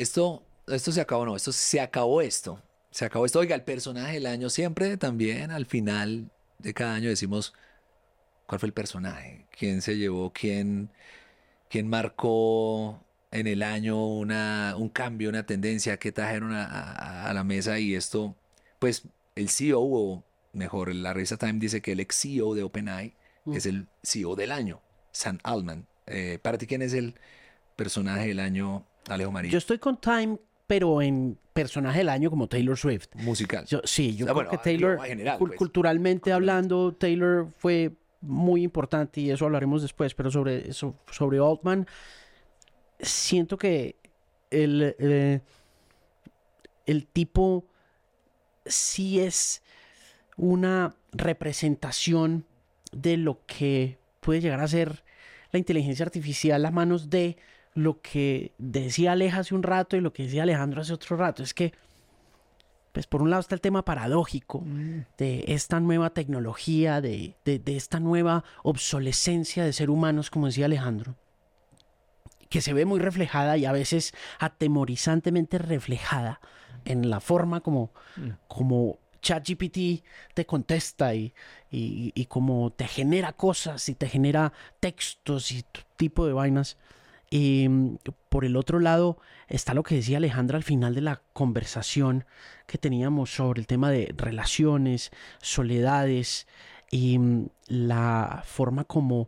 esto se acabó, no, esto se acabó esto. Se acabó esto. Oiga, el personaje del año siempre también al final de cada año decimos cuál fue el personaje, quién se llevó, quién marcó en el año un cambio, una tendencia que trajeron a la mesa y esto, pues el CEO, o mejor, la revista Time dice que el ex CEO de OpenAI es el CEO del año, Sam Altman. Para ti, ¿quién es el personaje del año, Alejo Yo María? estoy con Time, pero en personaje del año como Taylor Swift. Musical. Yo creo Bueno, que Taylor, en general, pues. culturalmente Culturalmente. hablando, Taylor fue muy importante y eso hablaremos después, pero sobre Altman, siento que el, eh, el tipo sí es una representación de lo que puede llegar a ser la inteligencia artificial a manos de lo que decía Aleja hace un rato y lo que decía Alejandro hace otro rato. Es que, pues por un lado está el tema paradójico de esta nueva tecnología, de esta nueva obsolescencia de ser humanos, como decía Alejandro, que se ve muy reflejada y a veces atemorizantemente reflejada en la forma como ChatGPT te contesta y como te genera cosas y te genera textos y tipo de vainas. Y por el otro lado está lo que decía Alejandra al final de la conversación que teníamos sobre el tema de relaciones, soledades y la forma como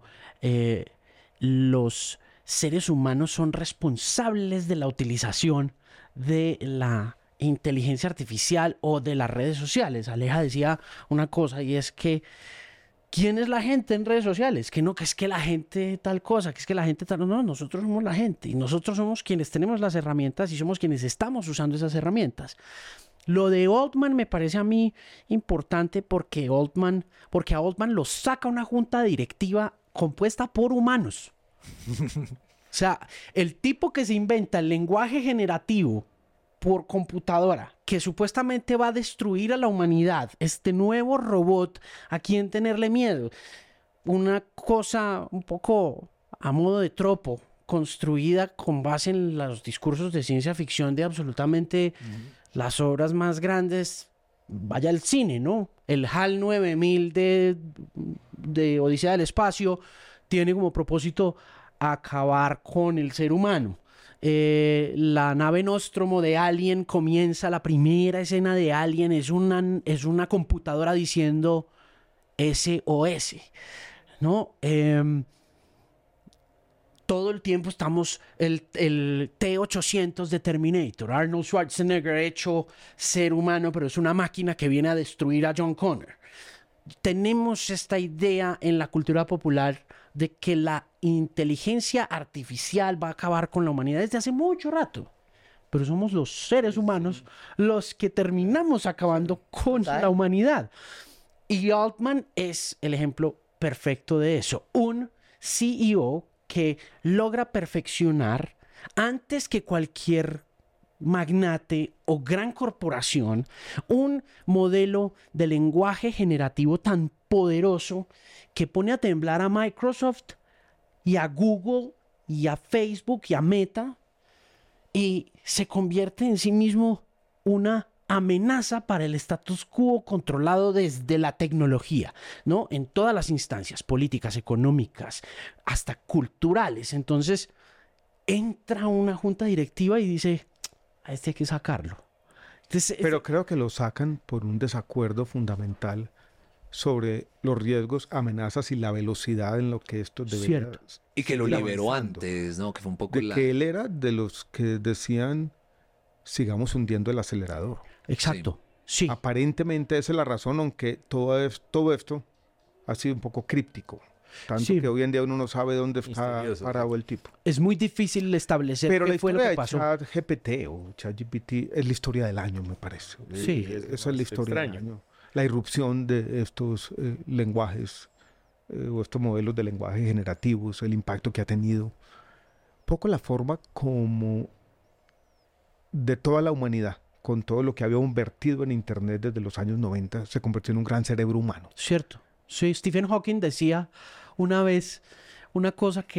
los seres humanos son responsables de la utilización de la inteligencia artificial o de las redes sociales. Aleja decía una cosa y es que ¿quién es la gente en redes sociales? Que no, que es que la gente tal cosa, que es que la gente tal... No, nosotros somos la gente y nosotros somos quienes tenemos las herramientas y somos quienes estamos usando esas herramientas. Lo de Altman me parece a mí importante porque a Altman lo saca una junta directiva compuesta por humanos. O sea, el tipo que se inventa el lenguaje generativo por computadora, que supuestamente va a destruir a la humanidad, este nuevo robot a quien tenerle miedo, una cosa un poco a modo de tropo, construida con base en los discursos de ciencia ficción de absolutamente las obras más grandes, vaya al cine, ¿no? El HAL 9000 de Odisea del Espacio tiene como propósito acabar con el ser humano. La nave Nostromo de Alien comienza, la primera escena de Alien es una computadora diciendo SOS, ¿no? Todo el tiempo estamos el T-800 de Terminator, Arnold Schwarzenegger hecho ser humano, pero es una máquina que viene a destruir a John Connor. Tenemos esta idea en la cultura popular de que la inteligencia artificial va a acabar con la humanidad desde hace mucho rato. Pero somos los seres humanos los que terminamos acabando con la humanidad. Y Altman es el ejemplo perfecto de eso. Un CEO que logra perfeccionar antes que cualquier magnate o gran corporación un modelo de lenguaje generativo tan poderoso que pone a temblar a Microsoft y a Google y a Facebook y a Meta y se convierte en sí mismo una amenaza para el status quo controlado desde la tecnología, ¿no? En todas las instancias, políticas, económicas, hasta culturales. Entonces, entra una junta directiva y dice, a este hay que sacarlo. Entonces, Pero creo que lo sacan por un desacuerdo fundamental sobre los riesgos, amenazas y la velocidad en lo que esto debería Cierto. Y que lo seguir liberó avanzando. antes, ¿no? Que fue un poco De que él era de los que decían sigamos hundiendo el acelerador. Exacto. Sí. Aparentemente esa es la razón, aunque todo esto ha sido un poco críptico. Tanto Sí. que hoy en día uno no sabe dónde está Misterioso, parado el tipo. Es muy difícil establecer Pero la qué fue lo historia que de pasó. ChatGPT o ChatGPT es la historia del año, me parece. Sí. Esa es la historia del extraño. año. La irrupción de estos lenguajes o estos modelos de lenguaje generativos, el impacto que ha tenido. Poco la forma como de toda la humanidad, con todo lo que había vertido en Internet desde los años 90, se convirtió en un gran cerebro humano. Cierto. Sí, Stephen Hawking decía una vez una cosa que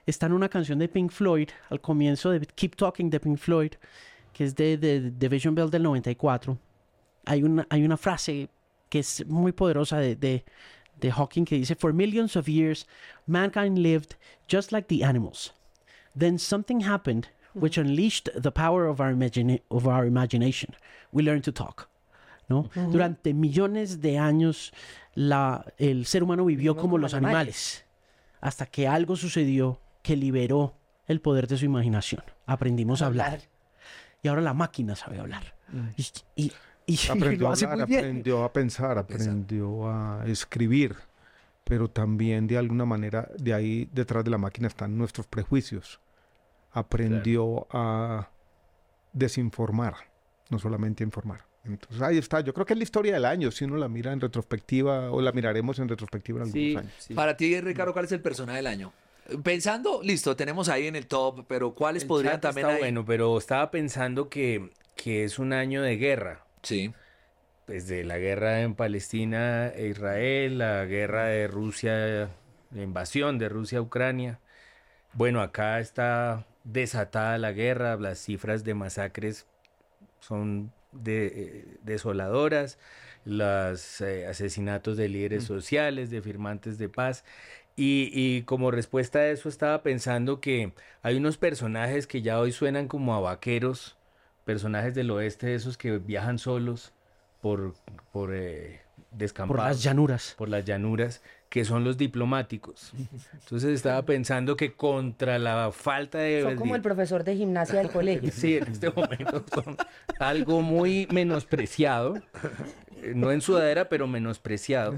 está en una canción de Pink Floyd, al comienzo de Keep Talking de Pink Floyd, que es de Division Bell del 94. Hay una frase que es muy poderosa de Hawking que dice: For millions of years, mankind lived just like the animals. Then something happened which unleashed the power of our imagination. We learned to talk. ¿No? Durante millones de años el ser humano vivió como los animales, hasta que algo sucedió que liberó el poder de su imaginación. Aprendimos a hablar. Y ahora la máquina sabe hablar. Y aprendió lo a hace hablar, muy bien. aprendió a pensar, aprendió a escribir, pero también de alguna manera de ahí detrás de la máquina están nuestros prejuicios. Aprendió a desinformar, no solamente a informar. Entonces ahí está, yo creo que es la historia del año, si uno la mira en retrospectiva o la miraremos en retrospectiva en algunos años. Sí. Para ti, Ricardo, ¿cuál es el personaje del año? Pensando, listo, tenemos ahí en el top, pero ¿cuáles El podrían chat también está ahí? bueno, pero estaba pensando que es un año de guerra. Sí, Desde la guerra en Palestina e Israel, la guerra de Rusia, la invasión de Rusia a Ucrania. Bueno, acá está desatada la guerra, las cifras de masacres son desoladoras, los asesinatos de líderes sociales, de firmantes de paz. Y como respuesta a eso estaba pensando que hay unos personajes que ya hoy suenan como a vaqueros, personajes del oeste, esos que viajan solos por descampados. Por las llanuras. Que son los diplomáticos. Entonces estaba pensando que contra la falta de... Son como el profesor de gimnasia del colegio. Sí, en este momento son algo muy menospreciado, no en sudadera, pero menospreciado,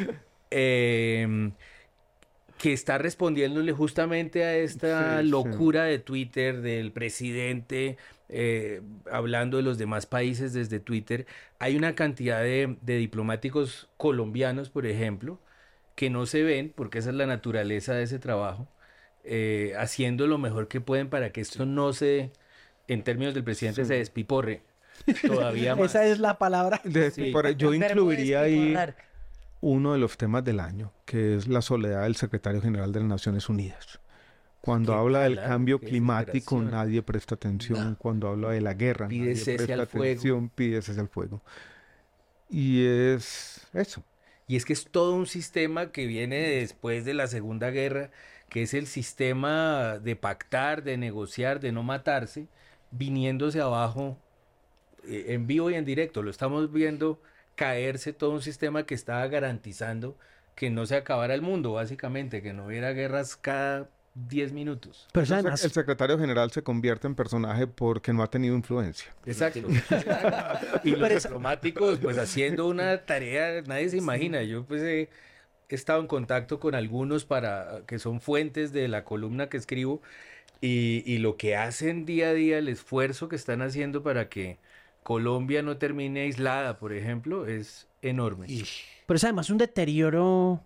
que está respondiéndole justamente a esta Sí, sí. locura de Twitter del presidente, hablando de los demás países desde Twitter. Hay una cantidad de diplomáticos colombianos, por ejemplo, que no se ven, porque esa es la naturaleza de ese trabajo, haciendo lo mejor que pueden para que esto no se, en términos del presidente, se despiporre todavía más. Esa es la palabra. Sí. Yo El verbo incluiría ahí despiporrar. uno de los temas del año, que es la soledad del secretario general de las Naciones Unidas. Cuando Qué habla del mala, cambio qué climático, desesperación. nadie presta atención. No. Cuando habla de la guerra, Pide nadie cese presta al fuego. atención, pide cese al fuego. Y es eso. Y es que es todo un sistema que viene después de la Segunda Guerra, que es el sistema de pactar, de negociar, de no matarse, viniéndose abajo en vivo y en directo. Lo estamos viendo caerse todo un sistema que estaba garantizando que no se acabara el mundo, básicamente, que no hubiera guerras cada 10 minutos. Pero El además, secretario general se convierte en personaje porque no ha tenido influencia. Exacto. Y los diplomáticos, pues haciendo una tarea, nadie se imagina. Yo pues he estado en contacto con algunos que son fuentes de la columna que escribo y lo que hacen día a día, el esfuerzo que están haciendo para que Colombia no termine aislada, por ejemplo, es enorme. pero es además un deterioro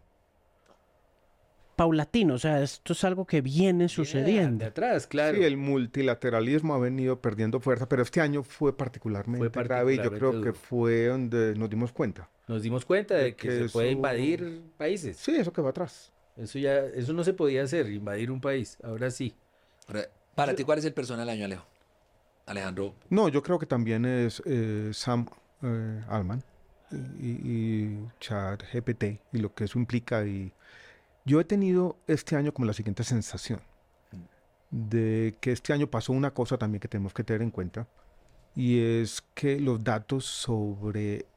paulatino. O sea, esto es algo que viene De sucediendo. atrás, claro. Sí, el multilateralismo ha venido perdiendo fuerza, pero este año fue particularmente grave y yo creo particularmente que duro. fue donde nos dimos cuenta. Nos dimos cuenta de De que que se puede eso- invadir países. Sí, eso que va atrás. Eso no se podía hacer, invadir un país. Ahora sí. Para ti, ¿cuál es el personaje del año, Alejandro? No, yo creo que también es Sam Altman y ChatGPT y lo que eso implica. Y yo he tenido este año como la siguiente sensación de que este año pasó una cosa también que tenemos que tener en cuenta y es que los datos sobre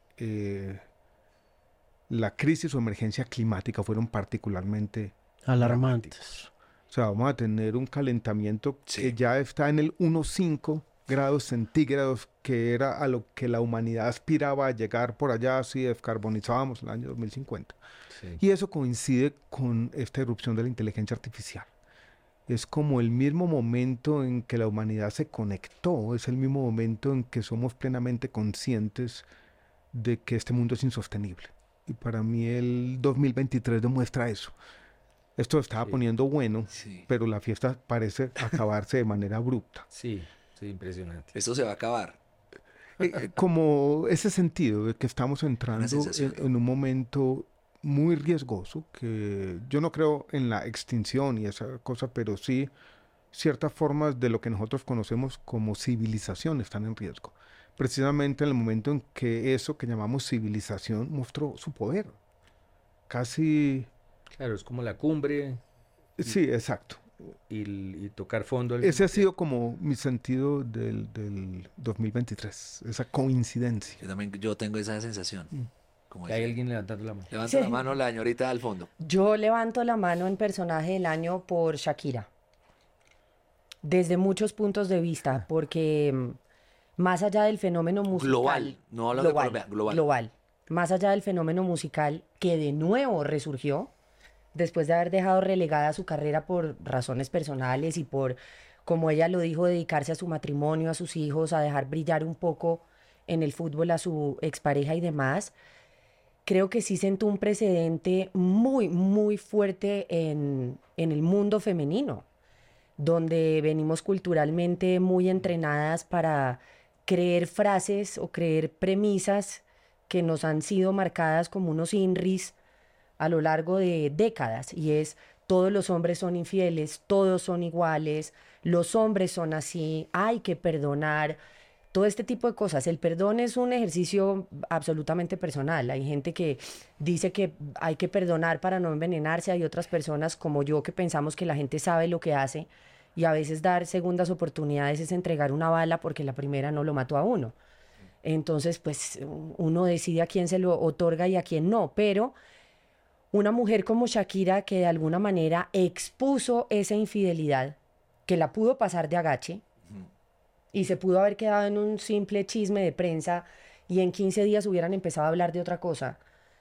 la crisis o emergencia climática fueron particularmente Alarmantes. O sea, vamos a tener un calentamiento Sí. que ya está en el 1,5 grados centígrados, que era a lo que la humanidad aspiraba a llegar por allá si descarbonizábamos en el año 2050. Y eso coincide con esta erupción de la inteligencia artificial. Es como el mismo momento en que la humanidad se conectó, es el mismo momento en que somos plenamente conscientes de que este mundo es insostenible. Y para mí el 2023 demuestra eso. Esto estaba Sí. poniendo bueno, Sí. pero la fiesta parece acabarse de manera abrupta. Sí, impresionante. Esto se va a acabar. Como ese sentido de que estamos entrando sensación, ¿no? en un momento muy riesgoso, que yo no creo en la extinción y esa cosa, pero sí ciertas formas de lo que nosotros conocemos como civilización están en riesgo. Precisamente en el momento en que eso que llamamos civilización mostró su poder. Casi... Claro, es como la cumbre Sí, exacto. y tocar fondo. Ese ha sido como mi sentido del 2023, esa coincidencia. Yo tengo esa sensación. Como Hay dice. alguien levantando la mano. Levanta la mano la señorita al fondo. Yo levanto la mano en personaje del año por Shakira. Desde muchos puntos de vista, porque más allá del fenómeno musical... Global, no hablando de Colombia, global. Más allá del fenómeno musical que de nuevo resurgió, después de haber dejado relegada su carrera por razones personales y por, como ella lo dijo, dedicarse a su matrimonio, a sus hijos, a dejar brillar un poco en el fútbol a su expareja y demás, creo que sí sentó un precedente muy, muy fuerte en el mundo femenino, donde venimos culturalmente muy entrenadas para creer frases o creer premisas que nos han sido marcadas como unos INRIs a lo largo de décadas, y es: todos los hombres son infieles, todos son iguales, los hombres son así, hay que perdonar, todo este tipo de cosas. El perdón es un ejercicio absolutamente personal. Hay gente que dice que hay que perdonar para no envenenarse, hay otras personas como yo que pensamos que la gente sabe lo que hace, y a veces dar segundas oportunidades es entregar una bala porque la primera no lo mató a uno. Entonces, pues uno decide a quién se lo otorga y a quién no, pero una mujer como Shakira, que de alguna manera expuso esa infidelidad, que la pudo pasar de agache y se pudo haber quedado en un simple chisme de prensa y en 15 días hubieran empezado a hablar de otra cosa.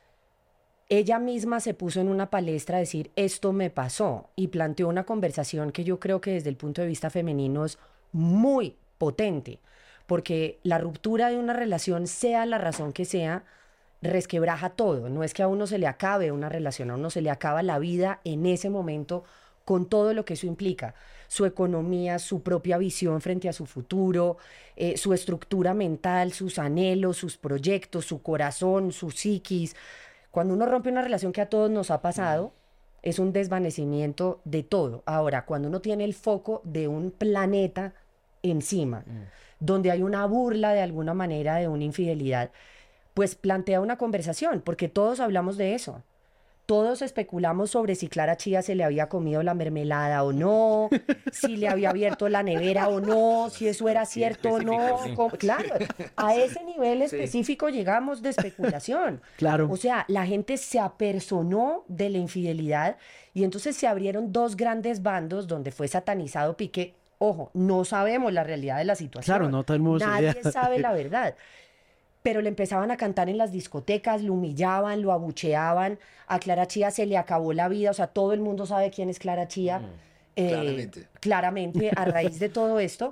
Ella misma se puso en una palestra a decir: esto me pasó, y planteó una conversación que yo creo que desde el punto de vista femenino es muy potente, porque la ruptura de una relación, sea la razón que sea, resquebraja todo. No es que a uno se le acabe una relación, a uno se le acaba la vida en ese momento, con todo lo que eso implica: su economía, su propia visión frente a su futuro, su estructura mental, sus anhelos, sus proyectos, su corazón, su psiquis. Cuando uno rompe una relación, que a todos nos ha pasado, es un desvanecimiento de todo. Ahora, cuando uno tiene el foco de un planeta encima, donde hay una burla de alguna manera de una infidelidad, pues plantea una conversación, porque todos hablamos de eso. Todos especulamos sobre si Clara Chía se le había comido la mermelada o no, si le había abierto la nevera o no, si eso era cierto o no. Claro, a ese nivel específico llegamos de especulación. Claro. O sea, la gente se apersonó de la infidelidad y entonces se abrieron dos grandes bandos donde fue satanizado Piqué. Ojo, no sabemos la realidad de la situación. Claro, no todo el mundo Nadie sabía. sabe la verdad. Pero le empezaban a cantar en las discotecas, lo humillaban, lo abucheaban. A Clara Chía se le acabó la vida, o sea, todo el mundo sabe quién es Clara Chía. Claramente. Claramente, a raíz de todo esto.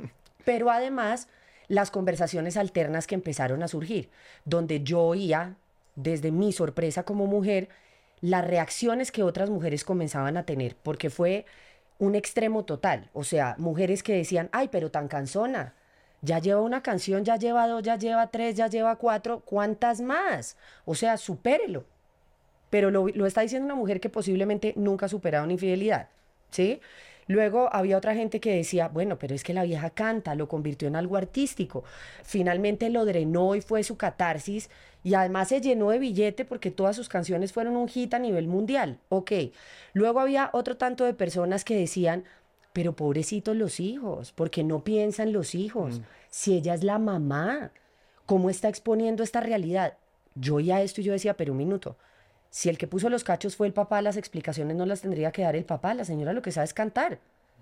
Pero además, las conversaciones alternas que empezaron a surgir, donde yo oía, desde mi sorpresa como mujer, las reacciones que otras mujeres comenzaban a tener, porque fue un extremo total. O sea, mujeres que decían: ay, pero tan cansona. Ya lleva una canción, ya lleva 2, ya lleva 3, ya lleva 4. ¿Cuántas más? O sea, supérelo. Pero lo está diciendo una mujer que posiblemente nunca ha superado una infidelidad, ¿sí? Luego había otra gente que decía: bueno, pero es que la vieja canta, lo convirtió en algo artístico. Finalmente lo drenó y fue su catarsis. Y además se llenó de billete porque todas sus canciones fueron un hit a nivel mundial. Ok. Luego había otro tanto de personas que decían: pero pobrecitos los hijos, porque no piensan los hijos. Si ella es la mamá, ¿cómo está exponiendo esta realidad? Yo oía esto y yo decía: pero un minuto, si el que puso los cachos fue el papá, las explicaciones no las tendría que dar el papá. La señora lo que sabe es cantar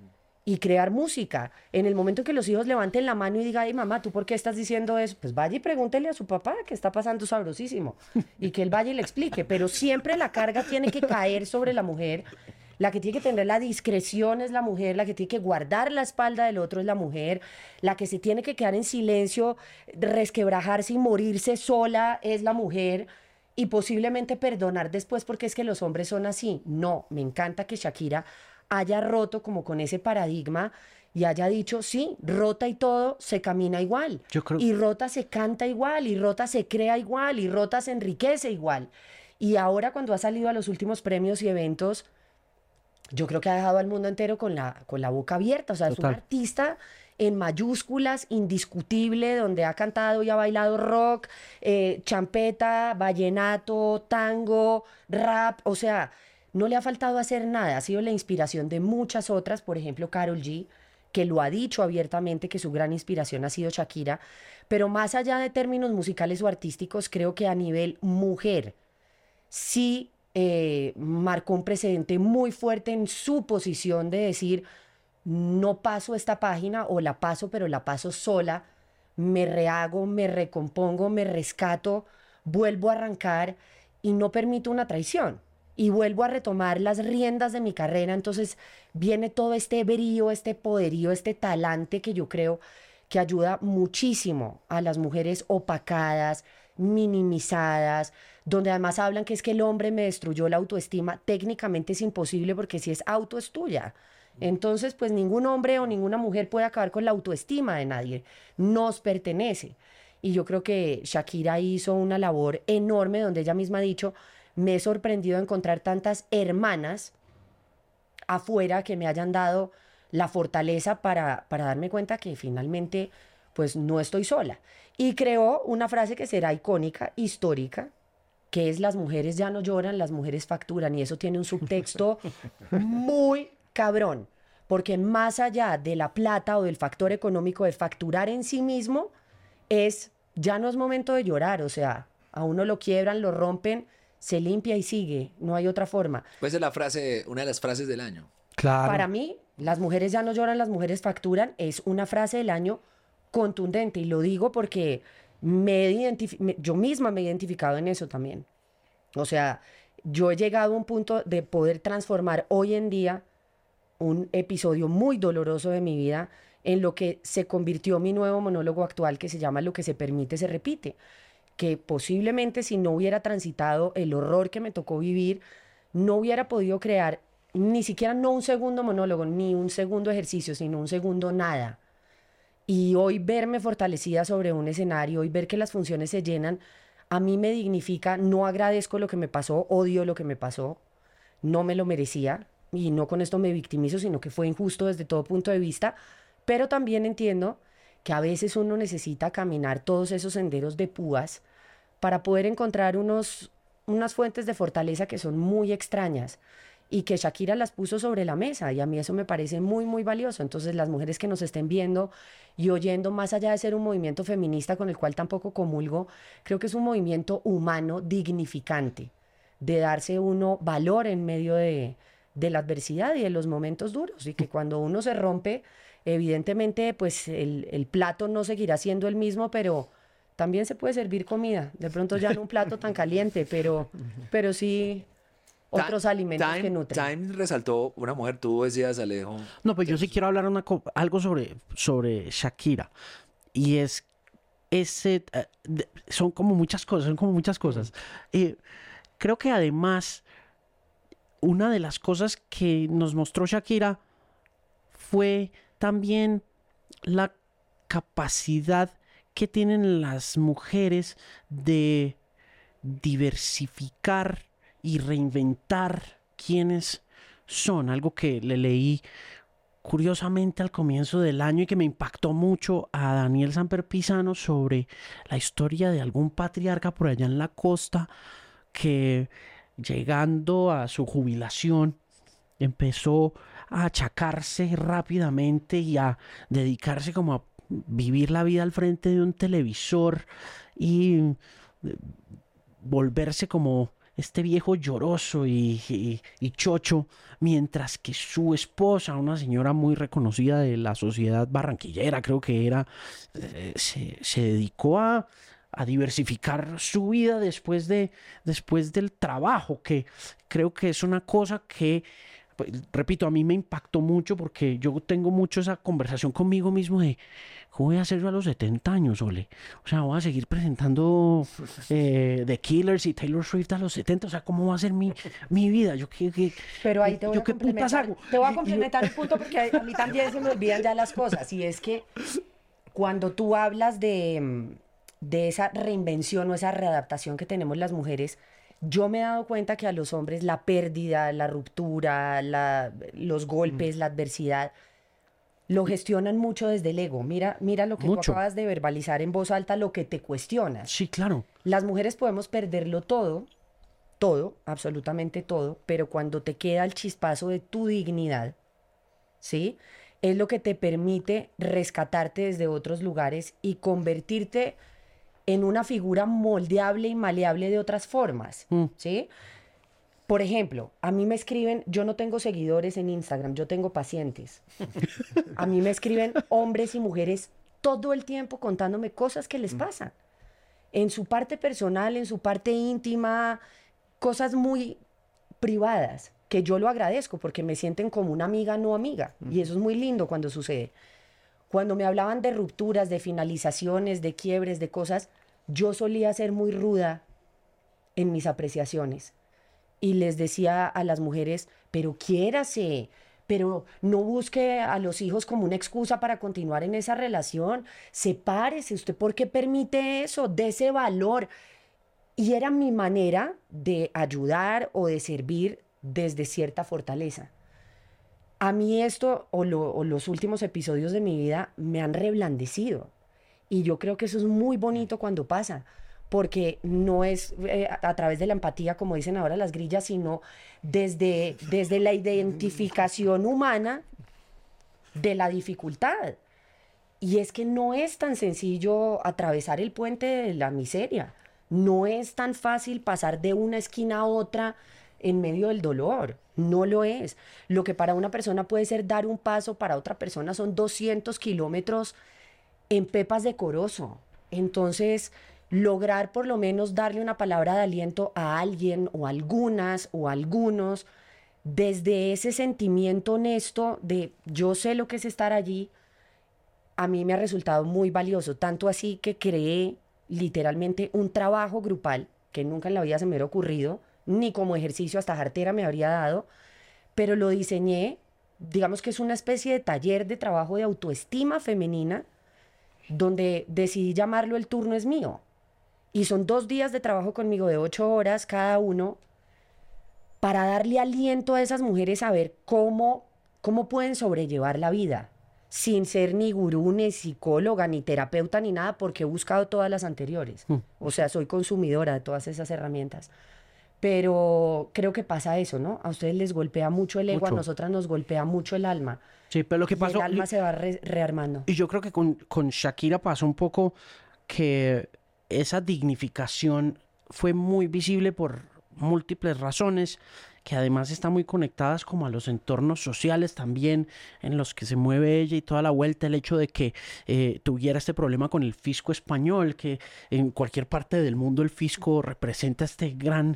y crear música. En el momento en que los hijos levanten la mano y digan: ay, mamá, ¿tú por qué estás diciendo eso? Pues vaya y pregúntele a su papá, que está pasando sabrosísimo, y que él vaya y le explique. Pero siempre la carga tiene que caer sobre la mujer. La que tiene que tener la discreción es la mujer, la que tiene que guardar la espalda del otro es la mujer, la que se tiene que quedar en silencio, resquebrajarse y morirse sola es la mujer, y posiblemente perdonar después, porque es que los hombres son así. No, me encanta que Shakira haya roto como con ese paradigma y haya dicho: sí, rota y todo se camina igual, Yo creo- y rota se canta igual, y rota se crea igual, y rota se enriquece igual. Y ahora cuando ha salido a los últimos premios y eventos, yo creo que ha dejado al mundo entero con la boca abierta. O sea, es un Total. artista en mayúsculas, indiscutible, donde ha cantado y ha bailado rock, champeta, vallenato, tango, rap. O sea, no le ha faltado hacer nada. Ha sido la inspiración de muchas otras, por ejemplo, Karol G, que lo ha dicho abiertamente que su gran inspiración ha sido Shakira. Pero más allá de términos musicales o artísticos, creo que a nivel mujer sí marcó un precedente muy fuerte en su posición de decir, no paso esta página o la paso, pero la paso sola, me rehago, me recompongo, me rescato, vuelvo a arrancar y no permito una traición. Y vuelvo a retomar las riendas de mi carrera. Entonces viene todo este brío, este poderío, este talante que yo creo que ayuda muchísimo a las mujeres opacadas, minimizadas, donde además hablan que es que el hombre me destruyó la autoestima. Técnicamente es imposible porque si es auto es tuya. Entonces, pues ningún hombre o ninguna mujer puede acabar con la autoestima de nadie. Nos pertenece. Y yo creo que Shakira hizo una labor enorme donde ella misma ha dicho, me he sorprendido de encontrar tantas hermanas afuera que me hayan dado la fortaleza para darme cuenta que finalmente pues no estoy sola. Y creó una frase que será icónica, histórica, que es las mujeres ya no lloran, las mujeres facturan. Y eso tiene un subtexto muy cabrón, porque más allá de la plata o del factor económico de facturar en sí mismo, ya no es momento de llorar. O sea, a uno lo quiebran, lo rompen, se limpia y sigue, no hay otra forma. Pues es la frase, una de las frases del año. Claro. Para mí, las mujeres ya no lloran, las mujeres facturan, es una frase del año contundente y lo digo porque yo misma me he identificado en eso también. O sea, yo he llegado a un punto de poder transformar hoy en día un episodio muy doloroso de mi vida en lo que se convirtió mi nuevo monólogo actual que se llama Lo que se permite se repite, que posiblemente si no hubiera transitado el horror que me tocó vivir, no hubiera podido crear ni siquiera no un segundo monólogo, ni un segundo ejercicio, sino un segundo nada. Y hoy verme fortalecida sobre un escenario y ver que las funciones se llenan, a mí me dignifica, no agradezco lo que me pasó, odio lo que me pasó, no me lo merecía y no con esto me victimizo, sino que fue injusto desde todo punto de vista, pero también entiendo que a veces uno necesita caminar todos esos senderos de púas para poder encontrar unas fuentes de fortaleza que son muy extrañas y que Shakira las puso sobre la mesa y a mí eso me parece muy, muy valioso. Entonces las mujeres que nos estén viendo y oyendo, más allá de ser un movimiento feminista con el cual tampoco comulgo, creo que es un movimiento humano dignificante, de darse uno valor en medio de la adversidad y de los momentos duros y que cuando uno se rompe, evidentemente pues el plato no seguirá siendo el mismo, pero también se puede servir comida, de pronto ya no un plato tan caliente, pero sí otros alimentos que nutren. Time resaltó, una mujer, tú decías, Alejo. No, pues yo sí quiero hablar algo sobre Shakira. Y es son como muchas cosas. Creo que además, una de las cosas que nos mostró Shakira fue también la capacidad que tienen las mujeres de diversificar y reinventar quiénes son. Algo que le leí curiosamente al comienzo del año y que me impactó mucho a Daniel Samper Pisano sobre la historia de algún patriarca por allá en la costa que, llegando a su jubilación, empezó a achacarse rápidamente y a dedicarse como a vivir la vida al frente de un televisor y volverse como este viejo lloroso y chocho, mientras que su esposa, una señora muy reconocida de la sociedad barranquillera, creo que era, se dedicó a diversificar su vida después del trabajo, que creo que es una cosa que, repito, a mí me impactó mucho porque yo tengo mucho esa conversación conmigo mismo de ¿cómo voy a hacer yo a los 70 años, Ole? O sea, voy a seguir presentando The Killers y Taylor Swift a los 70, o sea, ¿cómo va a ser mi vida? Pero ahí te voy a ¿qué putas complementar, hago? te voy a complementar un punto porque a mí también se me olvidan ya las cosas y es que cuando tú hablas de esa reinvención o esa readaptación que tenemos las mujeres, Yo me he dado cuenta que a los hombres la pérdida, la ruptura, los golpes, la adversidad, lo gestionan mucho desde el ego. Mira lo que tú Mucho. acabas de verbalizar en voz alta, lo que te cuestionas. Sí, claro. Las mujeres podemos perderlo todo, absolutamente todo, pero cuando te queda el chispazo de tu dignidad, ¿sí? Es lo que te permite rescatarte desde otros lugares y convertirte en una figura moldeable y maleable de otras formas, ¿sí? Por ejemplo, a mí me escriben, yo no tengo seguidores en Instagram, yo tengo pacientes. A mí me escriben hombres y mujeres todo el tiempo contándome cosas que les pasan. En su parte personal, en su parte íntima, cosas muy privadas, que yo lo agradezco porque me sienten como una amiga no amiga. Y eso es muy lindo cuando sucede. Cuando me hablaban de rupturas, de finalizaciones, de quiebres, de cosas, yo solía ser muy ruda en mis apreciaciones. Y les decía a las mujeres, pero quiérase, pero no busque a los hijos como una excusa para continuar en esa relación. Sepárese, ¿usted por qué permite eso? Dese valor. Y era mi manera de ayudar o de servir desde cierta fortaleza. A mí esto o los últimos episodios de mi vida me han reblandecido. Y yo creo que eso es muy bonito cuando pasa, porque no es a través de la empatía, como dicen ahora las grillas, sino desde la identificación humana de la dificultad. Y es que no es tan sencillo atravesar el puente de la miseria. No es tan fácil pasar de una esquina a otra en medio del dolor. No lo es. Lo que para una persona puede ser dar un paso, para otra persona son 200 kilómetros en pepas de corozo. Entonces, lograr por lo menos darle una palabra de aliento a alguien o algunas o algunos desde ese sentimiento honesto de yo sé lo que es estar allí, a mí me ha resultado muy valioso. Tanto así que creé literalmente un trabajo grupal que nunca en la vida se me hubiera ocurrido, ni como ejercicio hasta jartera me habría dado, pero lo diseñé, digamos que es una especie de taller de trabajo de autoestima femenina, donde decidí llamarlo El turno es mío. Y son 2 días de trabajo conmigo de 8 horas cada uno para darle aliento a esas mujeres a ver cómo pueden sobrellevar la vida, sin ser ni gurú, ni psicóloga, ni terapeuta, ni nada, porque he buscado todas las anteriores. O sea, soy consumidora de todas esas herramientas. Pero creo que pasa eso, ¿no? A ustedes les golpea mucho el ego, Mucho. a nosotras nos golpea mucho el alma. Sí, pero lo que Y pasó... el alma se va rearmando. Y yo creo que con Shakira pasó un poco que esa dignificación fue muy visible por múltiples razones, que además están muy conectadas como a los entornos sociales también en los que se mueve ella y toda la vuelta, el hecho de que tuviera este problema con el fisco español, que en cualquier parte del mundo el fisco representa este gran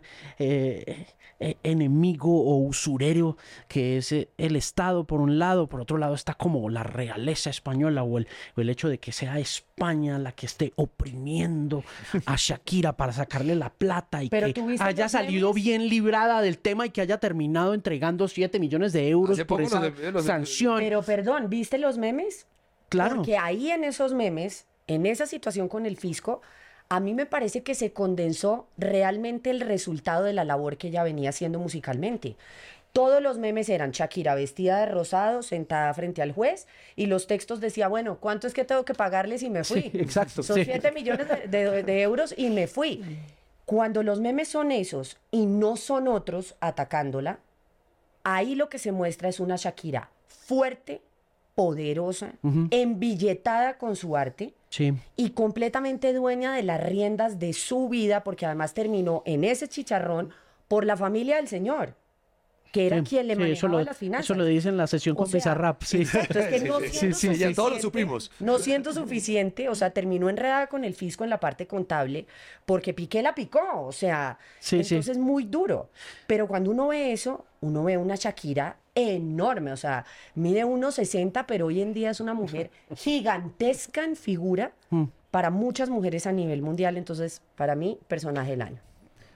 enemigo o usurero que es el Estado por un lado, por otro lado está como la realeza española o el hecho de que sea España la que esté oprimiendo a Shakira para sacarle la plata y Pero que ¿tuviste haya los salido memes? bien librada del tema y que haya terminado entregando 7 millones de euros Hace por poco esa los- sanción. Pero perdón, ¿viste los memes? Claro. Porque ahí en esos memes, en esa situación con el fisco, a mí me parece que se condensó realmente el resultado de la labor que ella venía haciendo musicalmente. Todos los memes eran Shakira vestida de rosado, sentada frente al juez, y los textos decía, bueno, ¿cuánto es que tengo que pagarles y me fui? Sí, exacto, Son sí. 7 millones de euros y me fui. Cuando los memes son esos y no son otros atacándola, ahí lo que se muestra es una Shakira fuerte, poderosa, embilletada con su arte Sí. y completamente dueña de las riendas de su vida, porque además terminó en ese chicharrón por la familia del señor, que era Sí, quien le sí, manejaba las finanzas. eso lo dice en la sesión O con sea, Bizarrap. Sí. Exacto, es que no Sí, siendo sí, ya todos lo suficiente- supimos. No siento suficiente, o sea, terminó enredada con el fisco en la parte contable, porque Piqué la picó, o sea, Sí, sí. entonces muy duro. Pero cuando uno ve eso, uno ve una Shakira enorme, o sea, mide 1,60, pero hoy en día es una mujer gigantesca en figura para muchas mujeres a nivel mundial, entonces, para mí, personaje del año.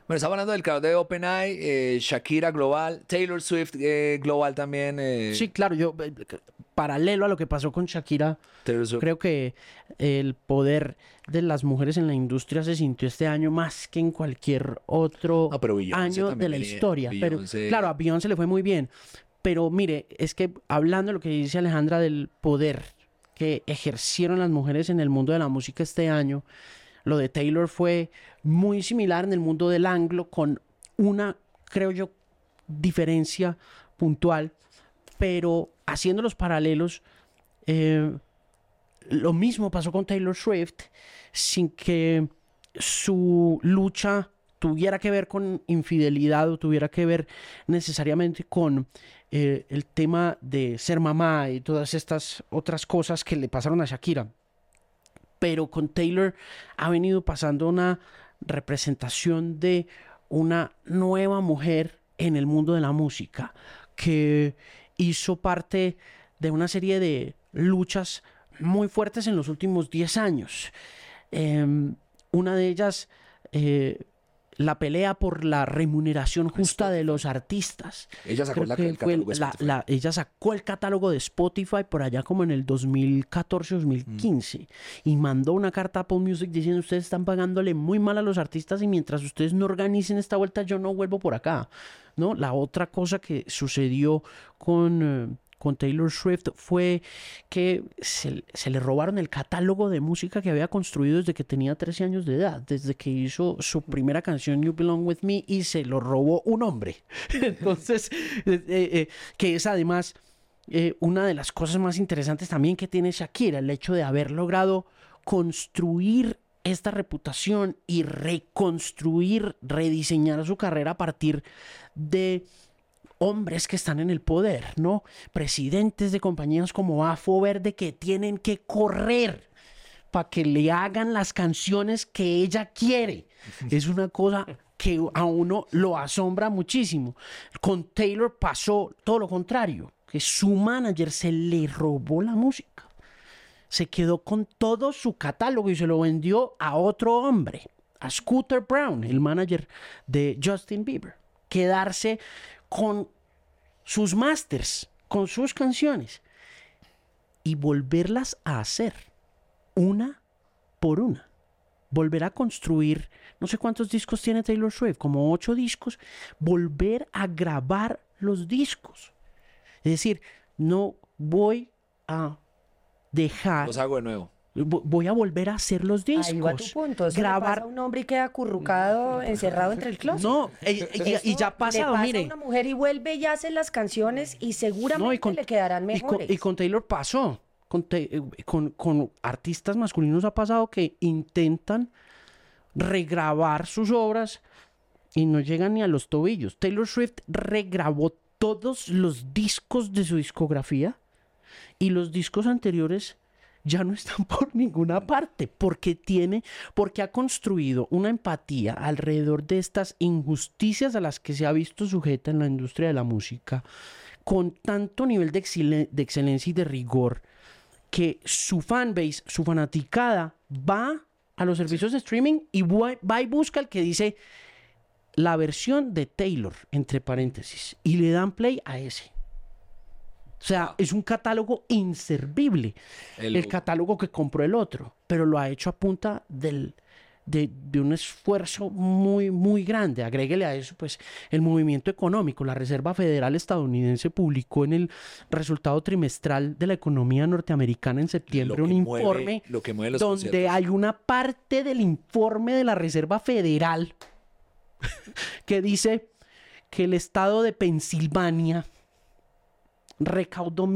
Bueno, estamos hablando del caso de OpenAI, Shakira global, Taylor Swift global también. Sí, claro, paralelo a lo que pasó con Shakira, Taylor Swift. creo que el poder de las mujeres en la industria se sintió este año más que en cualquier otro No, pero Beyoncé año de también la venía- historia. Pero Beyoncé- claro, a Beyoncé le fue muy bien. Pero mire, es que hablando de lo que dice Alejandra del poder que ejercieron las mujeres en el mundo de la música este año, lo de Taylor fue muy similar en el mundo del anglo, con una, creo yo, diferencia puntual, pero haciendo los paralelos, lo mismo pasó con Taylor Swift, sin que su lucha tuviera que ver con infidelidad o tuviera que ver necesariamente con el tema de ser mamá y todas estas otras cosas que le pasaron a Shakira. Pero con Taylor ha venido pasando una representación de una nueva mujer en el mundo de la música que hizo parte de una serie de luchas muy fuertes en los últimos 10 años. Una de ellas, la pelea por la remuneración justa de los artistas. Ella sacó Creo el que fue catálogo de Spotify. ella sacó el catálogo de Spotify por allá como en el 2014-2015 y mandó una carta a Apple Music diciendo: ustedes están pagándole muy mal a los artistas y mientras ustedes no organicen esta vuelta yo no vuelvo por acá, ¿no? La otra cosa que sucedió con Taylor Swift fue que se le robaron el catálogo de música que había construido desde que tenía 13 años de edad, desde que hizo su primera canción You Belong With Me, y se lo robó un hombre. Entonces, que es además una de las cosas más interesantes también que tiene Shakira, el hecho de haber logrado construir esta reputación y reconstruir, rediseñar su carrera a partir de hombres que están en el poder, ¿no? Presidentes de compañías como Afo Verde que tienen que correr para que le hagan las canciones que ella quiere. Es una cosa que a uno lo asombra muchísimo. Con Taylor pasó todo lo contrario, que su manager se le robó la música. Se quedó con todo su catálogo y se lo vendió a otro hombre, a Scooter Brown, el manager de Justin Bieber. Quedarse con sus masters, con sus canciones y volverlas a hacer una por una. Volver a construir, no sé cuántos discos tiene Taylor Swift, como 8 discos, volver a grabar los discos. Es decir, no voy a dejar, Los hago de nuevo. voy a volver a hacer los discos. Ahí va tu punto. Eso le grabar. pasa a un hombre y queda acurrucado, encerrado entre el closet. No, y ya ha pasado, le pasa mire. a una mujer y vuelve y hace las canciones y seguramente le quedarán mejores. Y con Taylor pasó. Con artistas masculinos ha pasado que intentan regrabar sus obras y no llegan ni a los tobillos. Taylor Swift regrabó todos los discos de su discografía y los discos anteriores ya no están por ninguna parte, porque ha construido una empatía alrededor de estas injusticias a las que se ha visto sujeta en la industria de la música, con tanto nivel de excelencia y de rigor, que su fanbase, su fanaticada, va a los servicios de streaming y va y busca el que dice la versión de Taylor, entre paréntesis, y le dan play a ese. O sea, es un catálogo inservible, el catálogo que compró el otro, pero lo ha hecho a punta de un esfuerzo muy, muy grande. Agréguele a eso, pues, el movimiento económico. La Reserva Federal estadounidense publicó en el resultado trimestral de la economía norteamericana en septiembre un informe donde hay una parte del informe de la Reserva Federal que dice que el estado de Pensilvania recaudó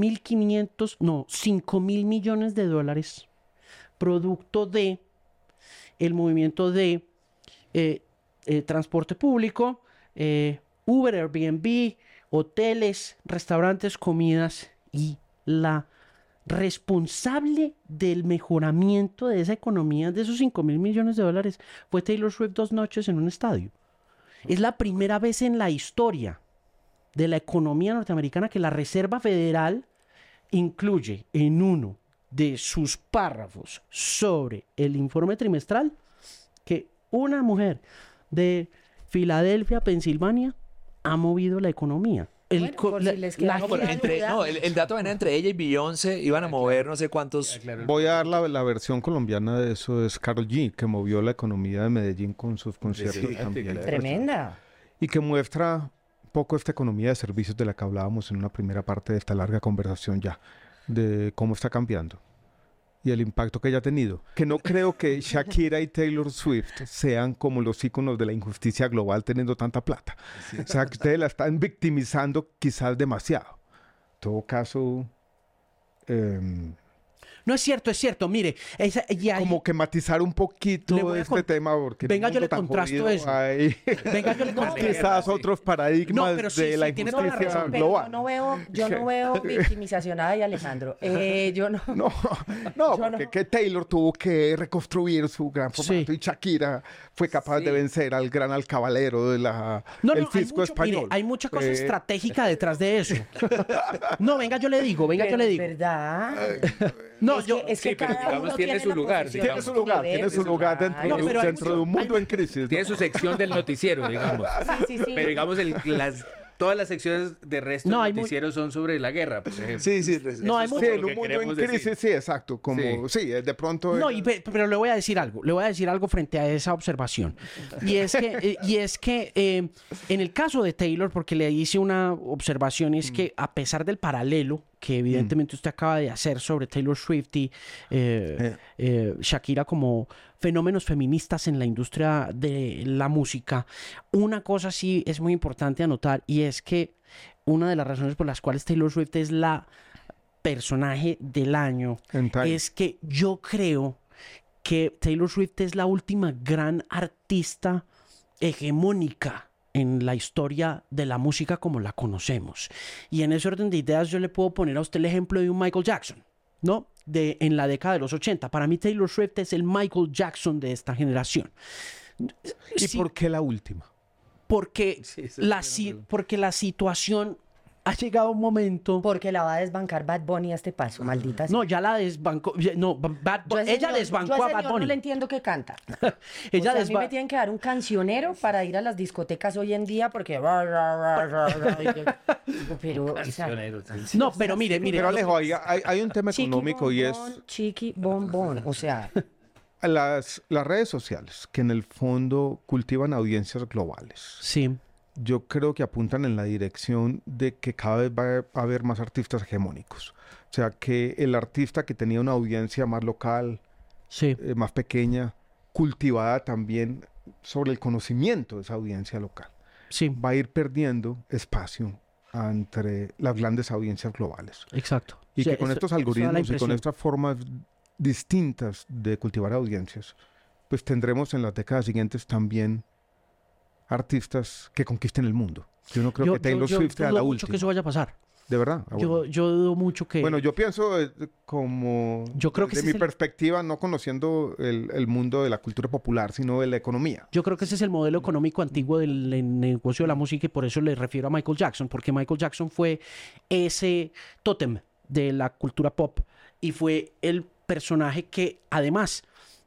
5.000 millones de dólares producto de el movimiento de transporte público, Uber, Airbnb, hoteles, restaurantes, comidas, y la responsable del mejoramiento de esa economía, de esos 5.000 millones de dólares, fue Taylor Swift 2 noches en un estadio. Es la primera vez en la historia de la economía norteamericana que la Reserva Federal incluye en uno de sus párrafos sobre el informe trimestral que una mujer de Filadelfia, Pensilvania, ha movido la economía. Bueno, por si les queda la No, pero gente- el dato venía entre ella y Beyoncé, iban a mover no sé cuántos. Claro, Voy a dar la versión colombiana de eso, es Karol G, que movió la economía de Medellín con sus conciertos sí, también. claro. Tremenda. Y que muestra un poco esta economía de servicios de la que hablábamos en una primera parte de esta larga conversación ya, de cómo está cambiando y el impacto que ella ha tenido. Que no creo que Shakira y Taylor Swift sean como los íconos de la injusticia global teniendo tanta plata. O sea, que ustedes la están victimizando quizás demasiado. En todo caso, No es cierto. Mire, y ahí- como que matizar un poquito Le voy a este con- tema, porque en Venga, un yo mundo le tan contrasto jodido eso. hay venga, yo le contesto. quizás otros paradigmas No, pero sí, de la sí, tiene toda la injusticia razón. Pero global. yo no veo victimización a Alejandro. Yo no. No, porque no. que Taylor tuvo que reconstruir su gran formato Sí. y Shakira fue capaz de Sí. vencer al gran alcabalero del No, el hay fisco mucho, mire, español. hay mucha cosa Eh, estratégica detrás de eso. No, venga, yo le digo. Pero es verdad. No, Es que sí, pero cada digamos, uno tiene su la lugar, posición Tiene su lugar, nivel, tiene su lugar dentro, No, pero hay dentro de mucho- un mundo en crisis. ¿no? Tiene su sección del noticiero, digamos. Sí, sí. Pero digamos, todas las secciones de resto No, hay del noticiero son sobre la guerra, por ejemplo. Sí, sí. No, hay Eso mucho- Sí, es en lo un que mundo en queremos crisis, decir. sí, exacto. Como, sí, de pronto... No, pero le voy a decir algo. Le voy a decir algo frente a esa observación. Y es que en el caso de Taylor, porque le hice una observación, es que a pesar del paralelo que evidentemente usted acaba de hacer sobre Taylor Swift y Shakira como fenómenos feministas en la industria de la música, una cosa sí es muy importante anotar, y es que una de las razones por las cuales Taylor Swift es la personaje del año En Time. es que yo creo que Taylor Swift es la última gran artista hegemónica en la historia de la música como la conocemos. Y en ese orden de ideas yo le puedo poner a usted el ejemplo de un Michael Jackson, ¿no? En la década de los 80. Para mí Taylor Swift es el Michael Jackson de esta generación. ¿Y Sí, por qué la última? porque, Sí, esa es una pregunta. porque la situación ha llegado a un momento... Porque la va a desbancar Bad Bunny a este paso, maldita sea. No, ya la desbancó. No, Yo a ese ella señor- desbancó yo a ese Bad señor Bunny. no le entiendo que canta. Ella O sea, a mí me desba- tienen que dar un cancionero para ir a las discotecas hoy en día porque... Pero, o sea, Cancionero, sí. No, pero mire. Pero Alejo, hay un tema chiqui, económico y es bombón, chiqui, bombón. O sea, las redes sociales, que en el fondo cultivan audiencias globales. Sí, Yo creo que apuntan en la dirección de que cada vez va a haber más artistas hegemónicos. O sea, que el artista que tenía una audiencia más local, sí. más pequeña, cultivada también sobre el conocimiento de esa audiencia local, Sí, va a ir perdiendo espacio entre las grandes audiencias globales. exacto. Y O sea, que con eso- estos eso da la algoritmos y con impresión. estas formas distintas de cultivar audiencias, pues tendremos en las décadas siguientes también artistas que conquisten el mundo. Yo no creo que Taylor Swift sea dudo la mucho última. que eso vaya a pasar. De verdad. Ah, bueno. Yo dudo mucho que... Bueno, yo pienso como Yo creo que desde ese mi es el- perspectiva, no conociendo el mundo de la cultura popular, sino de la economía. Yo creo que ese es el modelo económico antiguo del negocio de la música y por eso le refiero a Michael Jackson, porque Michael Jackson fue ese tótem de la cultura pop y fue el personaje que además,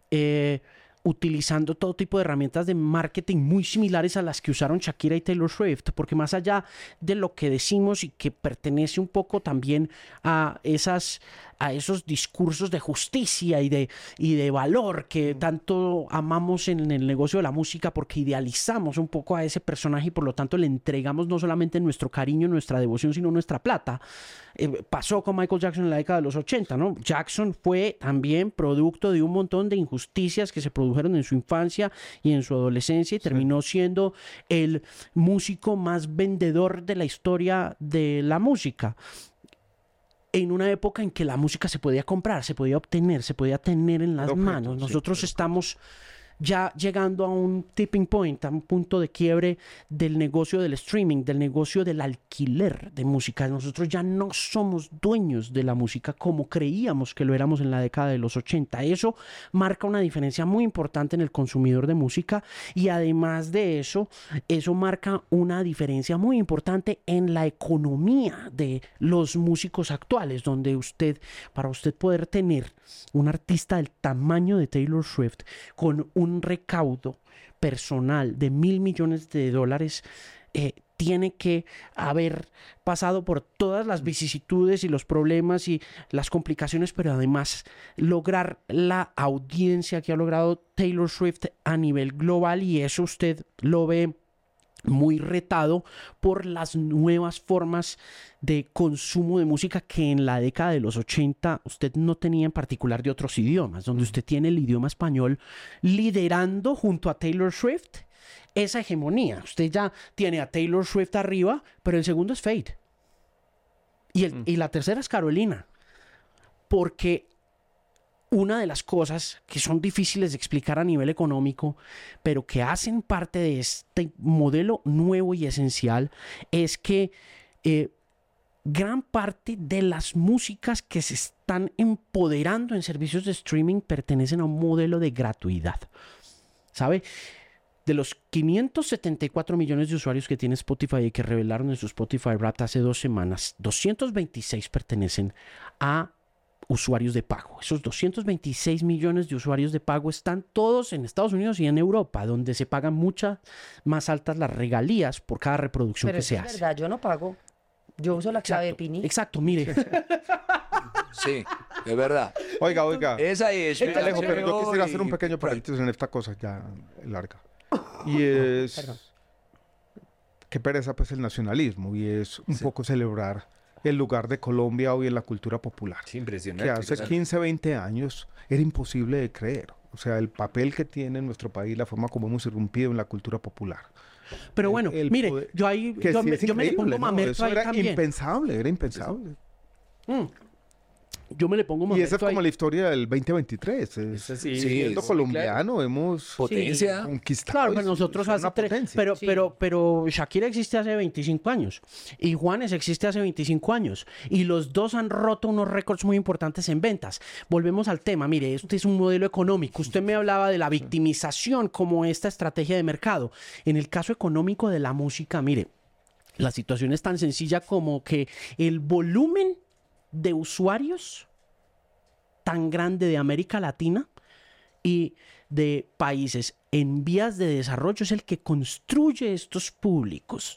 utilizando todo tipo de herramientas de marketing muy similares a las que usaron Shakira y Taylor Swift, porque más allá de lo que decimos y que pertenece un poco también a esos discursos de justicia y de valor que tanto amamos en el negocio de la música, porque idealizamos un poco a ese personaje y por lo tanto le entregamos no solamente nuestro cariño, nuestra devoción, sino nuestra plata. Pasó con Michael Jackson en la década de los 80, ¿no? Jackson fue también producto de un montón de injusticias que se produjeron en su infancia y en su adolescencia y terminó siendo el músico más vendedor de la historia de la música. En una época en que la música se podía comprar, se podía obtener, se podía tener en las Objeto, manos. sí, Nosotros claro. estamos ya llegando a un tipping point, a un punto de quiebre del negocio del streaming, del negocio del alquiler de música. Nosotros ya no somos dueños de la música como creíamos que lo éramos en la década de los 80. Eso marca una diferencia muy importante en el consumidor de música y además de eso, eso marca una diferencia muy importante en la economía de los músicos actuales, donde para usted poder tener un artista del tamaño de Taylor Swift con un un recaudo personal de $1.000 millones, tiene que haber pasado por todas las vicisitudes y los problemas y las complicaciones, pero además lograr la audiencia que ha logrado Taylor Swift a nivel global, y eso usted lo ve muy retado por las nuevas formas de consumo de música que en la década de los 80 usted no tenía, en particular de otros idiomas, donde usted tiene el idioma español liderando junto a Taylor Swift esa hegemonía. Usted ya tiene a Taylor Swift arriba, pero el segundo es Fade. Y la tercera es Carolina. Porque una de las cosas que son difíciles de explicar a nivel económico, pero que hacen parte de este modelo nuevo y esencial, es que gran parte de las músicas que se están empoderando en servicios de streaming pertenecen a un modelo de gratuidad. ¿Sabe? De los 574 millones de usuarios que tiene Spotify y que revelaron en su Spotify Wrapped hace 2 semanas, 226 pertenecen a usuarios de pago. Esos 226 millones de usuarios de pago están todos en Estados Unidos y en Europa, donde se pagan muchas más altas las regalías por cada reproducción Pero que se es hace. verdad, yo no pago. Yo uso la clave de Pini. Exacto, mire. Sí, es verdad. Oiga. Esa es. Alejo, pero yo quisiera hacer un pequeño paréntesis en esta cosa ya larga. Y es... Perdón. Qué pereza pues el nacionalismo, y es un poco celebrar el lugar de Colombia hoy en la cultura popular. Sí, impresionante. Que hace claro. 15, 20 años era imposible de creer. O sea, el papel que tiene en nuestro país, la forma como hemos irrumpido en la cultura popular. Pero bueno, El mire, poder- yo ahí Que yo sí me, es yo me le increíble, pongo ¿no? mamerto Eso ahí era también. impensable, era impensable. Yo me le pongo Y mamerto esa es como ahí. la historia del 2023. Es, Eso sí, Sí, siendo sí, colombiano hemos Potencia. conquistado. Claro, pero eso, nosotros es hace una 3, potencia. pero Shakira existe hace 25 años y Juanes existe hace 25 años y los dos han roto unos récords muy importantes en ventas. Volvemos al tema, mire, este es un modelo económico. Usted me hablaba de la victimización como esta estrategia de mercado. En el caso económico de la música, mire, la situación es tan sencilla como que el volumen de usuarios tan grande de América Latina y de países en vías de desarrollo es el que construye estos públicos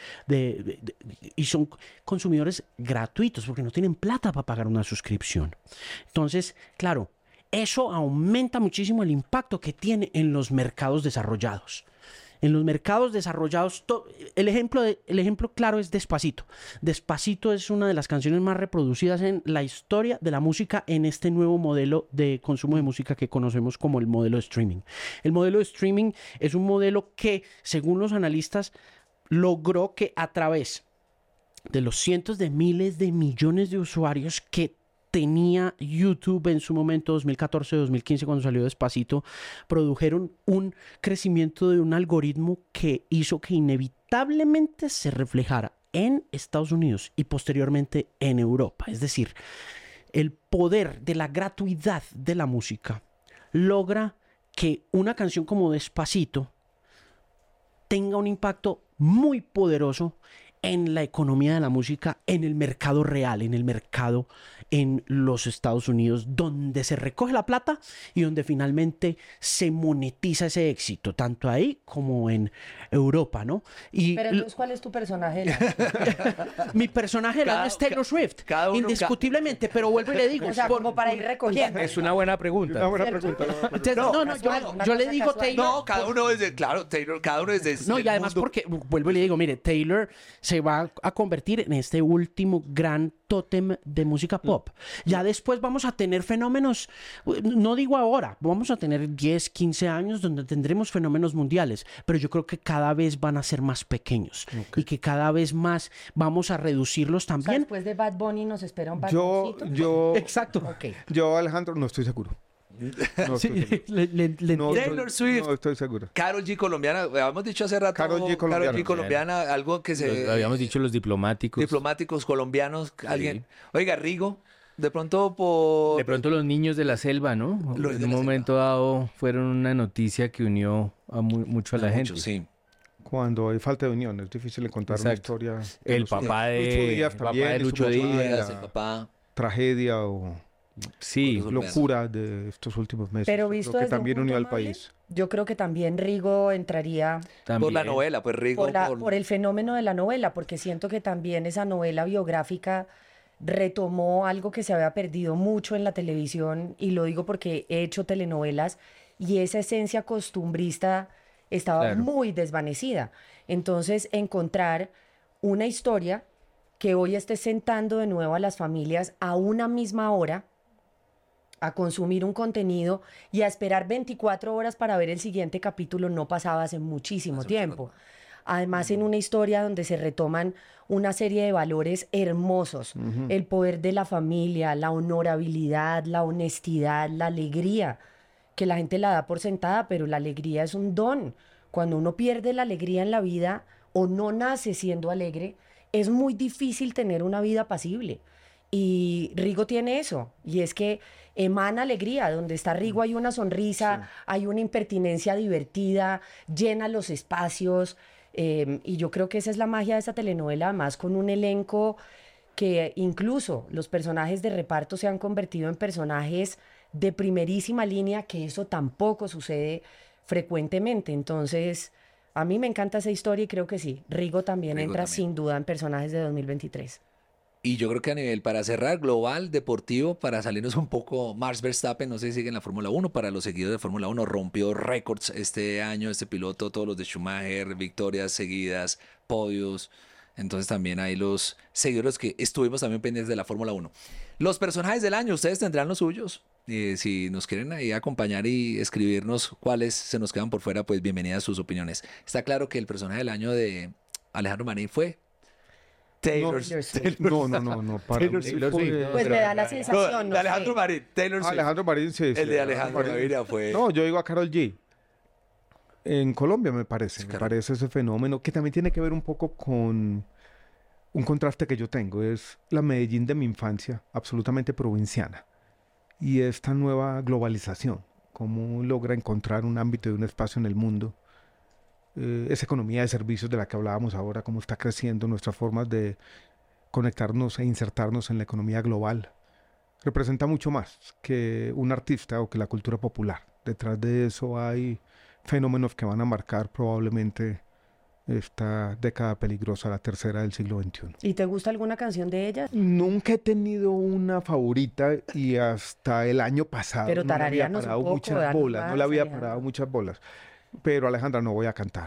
y son consumidores gratuitos porque no tienen plata para pagar una suscripción. Entonces, claro, eso aumenta muchísimo el impacto que tiene en los mercados desarrollados. En los mercados desarrollados, el ejemplo claro es Despacito. Despacito es una de las canciones más reproducidas en la historia de la música en este nuevo modelo de consumo de música que conocemos como el modelo de streaming. El modelo de streaming es un modelo que, según los analistas, logró que a través de los cientos de miles de millones de usuarios que tenía YouTube en su momento, 2014-2015, cuando salió Despacito, produjeron un crecimiento de un algoritmo que hizo que inevitablemente se reflejara en Estados Unidos y posteriormente en Europa. Es decir, el poder de la gratuidad de la música logra que una canción como Despacito tenga un impacto muy poderoso en la economía de la música, en el mercado real, en el mercado en los Estados Unidos, donde se recoge la plata y donde finalmente se monetiza ese éxito, tanto ahí como en Europa, ¿no? Y Pero entonces, ¿cuál es tu personaje? mi personaje del año es Taylor Swift, cada uno- indiscutiblemente, pero vuelvo y le digo, O sea, como para ir recogiendo. Es una buena pregunta. Una buena pregunta. yo le digo casual. Taylor. No, cada uno desde, claro, Taylor, cada uno desde No, el y además mundo. porque, vuelvo y le digo, mire, Taylor se va a convertir en este último gran tótem de música pop. Ya después vamos a tener fenómenos, no digo ahora, vamos a tener 10, 15 años donde tendremos fenómenos mundiales, pero yo creo que cada vez van a ser más pequeños y que cada vez más vamos a reducirlos O sea, también. después de Bad Bunny nos espera un Bad Yo, Bunnycito. yo, Exacto. Ok. yo, Alejandro, no estoy seguro. No Sí, estoy seguro. le No Taylor Swift. No estoy seguro. Karol G colombiana, habíamos dicho hace rato. Karol G colombiana. colombiana, algo que se. Lo habíamos dicho los diplomáticos. Diplomáticos colombianos, alguien. Oiga, Rigo, de pronto por. De pronto los niños de la selva, ¿no? Los de En un la momento dado fueron una noticia que unió a mucho a la gente. Mucho, sí. Cuando hay falta de unión, es difícil encontrar una Exacto. historia. El Lucho papá Díaz de también, papá de y su Lucho papá Díaz. era Ese papá. tragedia o Sí, Por eso locura de estos últimos meses. Pero Yo visto creo que desde un también punto unió al amable, país. yo creo que también Rigo entraría Por la también. novela, pues Rigo. por el fenómeno de la novela, porque siento que también esa novela biográfica retomó algo que se había perdido mucho en la televisión, y lo digo porque he hecho telenovelas y esa esencia costumbrista estaba Claro. muy desvanecida. Entonces, encontrar una historia que hoy esté sentando de nuevo a las familias a una misma hora a consumir un contenido y a esperar 24 horas para ver el siguiente capítulo no pasaba hace muchísimo Hace mucho tiempo. tiempo. Además, en una historia donde se retoman una serie de valores hermosos, el poder de la familia, la honorabilidad, la honestidad, la alegría, que la gente la da por sentada, pero la alegría es un don. Cuando uno pierde la alegría en la vida o no nace siendo alegre, es muy difícil tener una vida apacible. Y Rigo tiene eso, y es que emana alegría. Donde está Rigo hay una sonrisa, hay una impertinencia divertida, llena los espacios, y yo creo que esa es la magia de esa telenovela, además con un elenco que incluso los personajes de reparto se han convertido en personajes de primerísima línea, que eso tampoco sucede frecuentemente. Entonces, a mí me encanta esa historia y creo que sí, Rigo también Rigo entra también. sin duda en personajes de 2023. Y yo creo que a nivel, para cerrar, global, deportivo, para salirnos un poco, Max Verstappen, no sé si sigue en la Fórmula 1, para los seguidores de Fórmula 1, rompió récords este año, este piloto, todos los de Schumacher, victorias seguidas, podios. Entonces también hay los seguidores que estuvimos también pendientes de la Fórmula 1. Los personajes del año, ustedes tendrán los suyos. Si nos quieren ahí acompañar y escribirnos cuáles se nos quedan por fuera, pues bienvenidas sus opiniones. Está claro que el personaje del año de Alejandro Marín fue Taylor Swift. No, para Taylor mí Swift. fue- Pues me da la No, sensación, de no Alejandro sé. Marín, Taylor Swift. Alejandro Marín, sí, El de Alejandro Gaviria fue... No, yo digo a Karol G. En Colombia me parece, Sí, me Karol. parece ese fenómeno que también tiene que ver un poco con un contraste que yo tengo. Es la Medellín de mi infancia, absolutamente provinciana. Y esta nueva globalización, cómo logra encontrar un ámbito y un espacio en el mundo. Esa economía de servicios de la que hablábamos ahora, cómo está creciendo nuestras formas de conectarnos e insertarnos en la economía global. Representa mucho más que un artista o que la cultura popular. Detrás de eso hay fenómenos que van a marcar probablemente esta década peligrosa, la tercera del siglo XXI. ¿Y te gusta alguna canción de ella? Nunca he tenido una favorita y hasta el año pasado Pero no le había tarareanos un parado poco, muchas danos bolas, no más, le había Alejandro. parado muchas bolas. Pero Alejandra, no voy a cantar.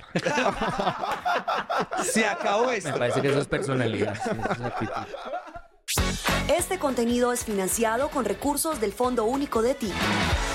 Se acabó esto. Me parece que eso es personalidad. Sí, eso es actitud. Este contenido es financiado con recursos del Fondo Único de Ti.